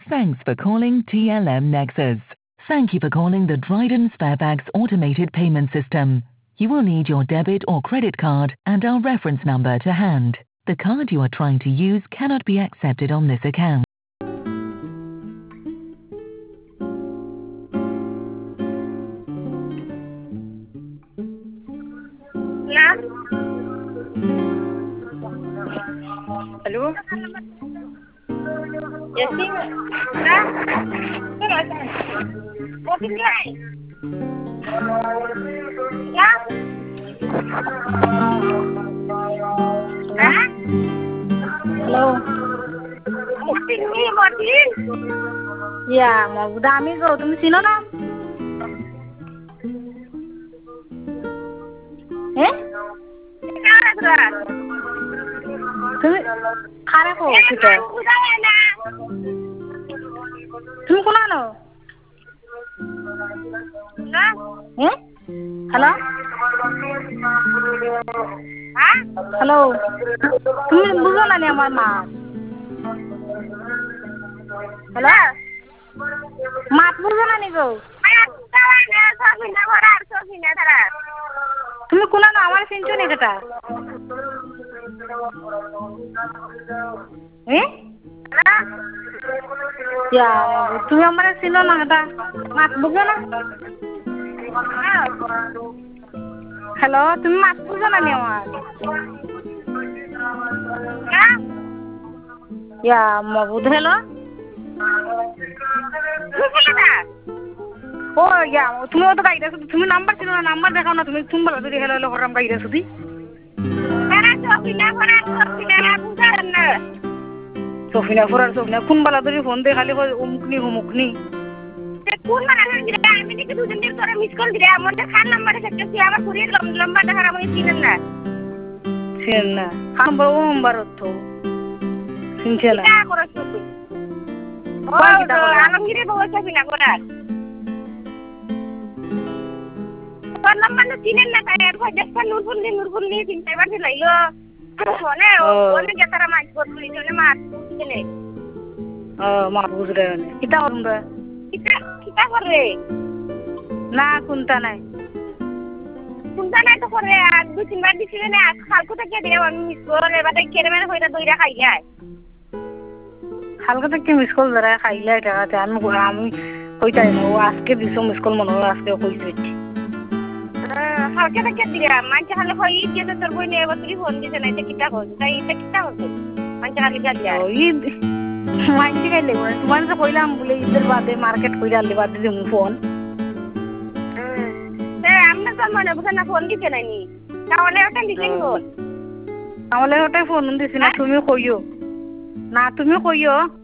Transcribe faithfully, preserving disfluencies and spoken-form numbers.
Thanks for calling T L M Nexus. Thank you for calling the Dryden Sparebags automated payment system. You will need your debit or credit card and our reference number to hand. The card you are trying to use cannot be accepted on this account. Yeah. Hello? Yes, yeah. What is it? Yeah. Huh? Hello. Musting me, Martin. Yeah, Mabuda amigo, তুমি চিনো না? হ্যাঁ? তুমি খারাপ হো কিটা? তুমি কোন আনো? হ্যাঁ? হ্যালো? হ্যাঁ? হ্যালো। তুমি বুঝো না নি আমার মা? হ্যালো? মাত বুঝো না নি গো? তুমি কোন আনো আমার চিনছো নি কেটা? হ্যাঁ? ইয়া তুমি আমার চিনো না কেটা? মাত বুঝো না? হ্যালো তুমি মাত বুঝো না নি আমার? ইয়া মাবুদ হ্যালো? ও ইয়া তুমি তো গাইডা তুমি নাম্বার ছিল না নাম্বার দেখাও না তুমি ফোন বলা যদি হ্যালো হ্যালো করাম গাইডা শুধু সফিনা ফরার সফিনা কোন বলা ধরে ফোন দে খালি অমুকনি অমুকনি কোন মানে আমি নাকি দুদিন দিন ধরে মিস কল দিলে আমার খান নাম্বারে থাকতেছি আমার পুরির লম্বা দেখা আমি চিনেন না চিনেন না খান বড় নাম্বার তো চিনছে না কি করে শুনি ও আলমগীরে বলছে বিনা করার কোন নাম্বার না চিনেন না তাই আর দেখছ নূরপুল্লি নূরপুল্লি চিন্তা করতে লাইলো ফোনে ওনে গেতারা মাছ করলি জন্য মাছ চিনে ও মা বুঝরে কিটা করুমরা কিটা কিটা করে না কোনটা নাই কোনটা নাই তো করে আর দুই তিনবার দিছিলে না কালকে থেকে দিয়ে আমি মিস করে এবারে কেড়ে মেরে হইরা দইরা খাই যায় কালকে থেকে মিস কল ধরা খাইলে টাকাতে আমি আমি কইতাই না ও আজকে দিছো মিস কল মনে হয় আজকে কইছে কালকে থেকে দিয়ে মানছে খালি কই দিয়ে তো তোর বই নিয়ে বসরি ফোন দিছে না এটা কিটা কই তাই এটা কিটা কই মানছে খালি গা দিয়া ওই মানছে গাইলে তোমার যে কইলাম বলে ঈদের বাদে মার্কেট কইরা আলি বাদে দিমু ফোন হ্যাঁ আমরা তো মনে বুঝা না ফোন দিছে নানি তাহলে ওটা দিছেন ফোন তাহলে ওটাই ফোন দিছি না তুমি কইও না তুমি কইও